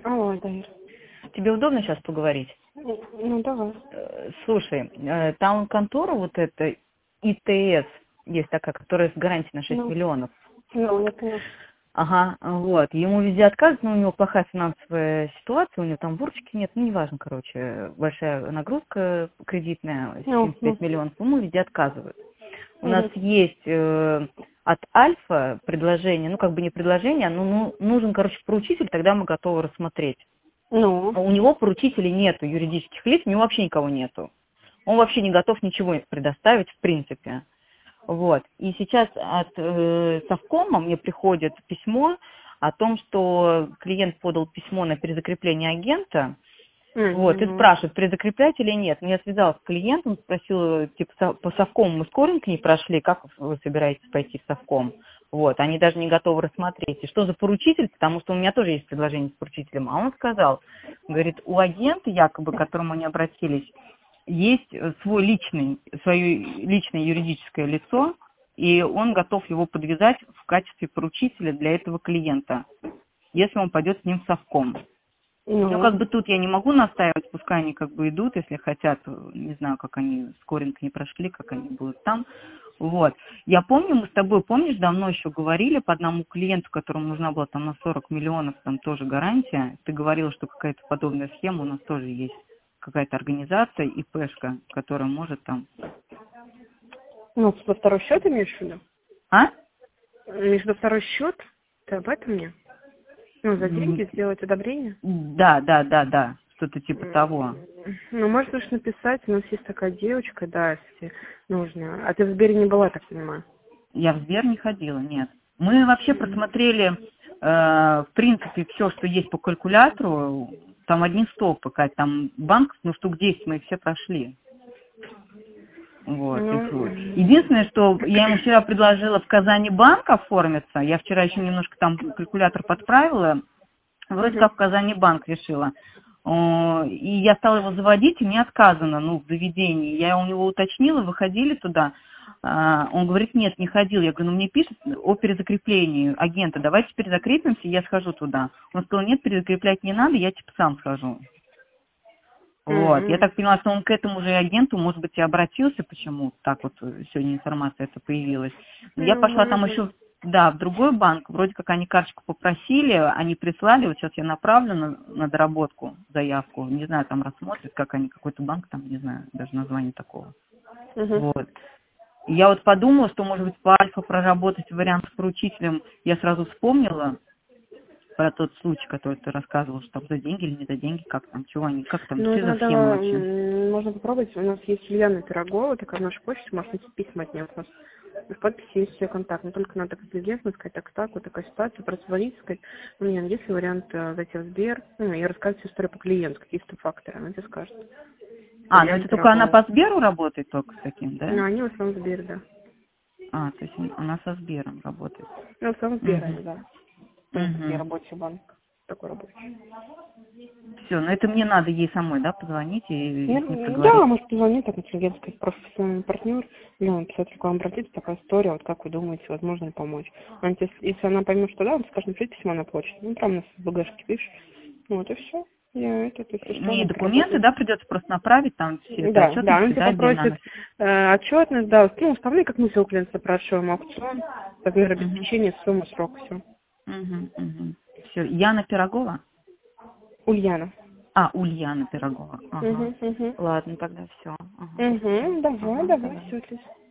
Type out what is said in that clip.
Алло, Dair. Тебе удобно сейчас поговорить? Ну, давай. Слушай, там контора вот эта ИТС есть такая, которая с гарантией на 6 миллионов. Ну, я поняла. Ага, вот. Ему везде отказывают, но у него плохая финансовая ситуация, у него там бурчики нет, ну, неважно, короче, большая нагрузка кредитная, 75 миллионов, ему везде отказывают. У нас есть от Альфа предложение, ну, как бы не предложение, но нужен, короче, поручитель, тогда мы готовы рассмотреть. Ну. А у него поручителей нету, юридических лиц, у него вообще никого нету. Он вообще не готов ничего предоставить, в принципе. Вот. И сейчас от Совкома мне приходит письмо о том, что клиент подал письмо на перезакрепление агента, вот, и спрашивает, перезакреплять или нет. Ну, я связалась с клиентом, спросила, типа, по Совкому мы скоринг не прошли, как вы собираетесь пойти в Совком? Вот, они даже не готовы рассмотреть. И что за поручитель? Потому что у меня тоже есть предложение с поручителем. А он сказал, говорит, у агента, якобы, к которому они обратились, есть свое личное юридическое лицо, и он готов его подвязать в качестве поручителя для этого клиента, если он пойдет с ним в Совком. Ну, как бы тут я не могу настаивать, пускай они как бы идут, если хотят, не знаю, как они скоринг не прошли, как они будут там. Вот. Я помню, мы с тобой, помнишь, давно еще говорили по одному клиенту, которому нужна была там на 40 миллионов, там тоже гарантия. Ты говорила, что какая-то подобная схема у нас тоже есть. Какая-то организация, ИПшка, которая может там... Ну, во второй счет имеешь в виду? А? Имеешь в виду второй счет? Ты об этом мне? Ну, за деньги сделать одобрение? Да. Что-то типа того. Ну, можешь написать, у нас есть такая девочка, да, если нужно. А ты в Сбере не была, так понимаю? Я в Сбер не ходила, нет. Мы вообще просмотрели, в принципе, все, что есть по калькулятору. Там одни стопы, там банк, ну, штук 10 мы их все прошли. Вот. Единственное, что я ему вчера предложила в Казани банк оформиться. Я вчера еще немножко там калькулятор подправила. Вроде как в Казани банк решила. И я стала его заводить, и мне отказано, в заведении. Я у него уточнила, выходили туда. Он говорит, нет, не ходил. Я говорю, мне пишет о перезакреплении агента. Давайте перезакрепимся, я схожу туда. Он сказал, нет, перезакреплять не надо, я сам схожу. Вот. Я так поняла, что он к этому же агенту, может быть, и обратился, почему так вот сегодня информация эта появилась. Я пошла там еще, в другой банк, вроде как они карточку попросили, они прислали, вот сейчас я направлю на доработку заявку, не знаю, там рассмотрят, как они, какой-то банк там, не знаю, даже название такого. Вот. И я вот подумала, что, может быть, по Альфа проработать вариант с поручителем, я сразу вспомнила про тот случай, который ты рассказывал, что там за деньги или не за деньги, как там, чего они, как там, что за схема вообще? Можно попробовать, у нас есть Ульяна Пирогова, такая в нашей почте, можно письма от нее, у нас в подписи есть все контакты, но только надо как известно сказать, так, вот такая ситуация, просто звонить, сказать, Ульяна, есть ли вариант зайти в Сбер, и рассказать всю историю по клиенту, какие-то факторы, она тебе скажет. Ну это только она по Сберу работает только с таким, да? Ну, они в основном в Сбере, да. То есть она со Сбером работает. Ну, в основном Сбер, да. Угу. Рабочий банк, такой рабочий. Все, это мне надо ей самой, да, позвонить и с ней поговорить? Да, может позвонить, так интеллигент, сказать, профессиональный партнер, или написать рекламу, обратиться, такая история, вот как вы думаете, возможно ли помочь. Если она поймет, что да, он скажет, напишите письмо на почту, прям на БГшке пишешь, вот и все. И документы, да, придется просто направить, там все это отчетности, да, он тебя попросит отчетность, да, уставные, как мы все у клиента запрашиваем, аукцион, размер обеспечения, сумма, срок, все. Все, Яна Пирогова? Ульяна. Ульяна Пирогова. Ладно, тогда все. Давай, все, отлично.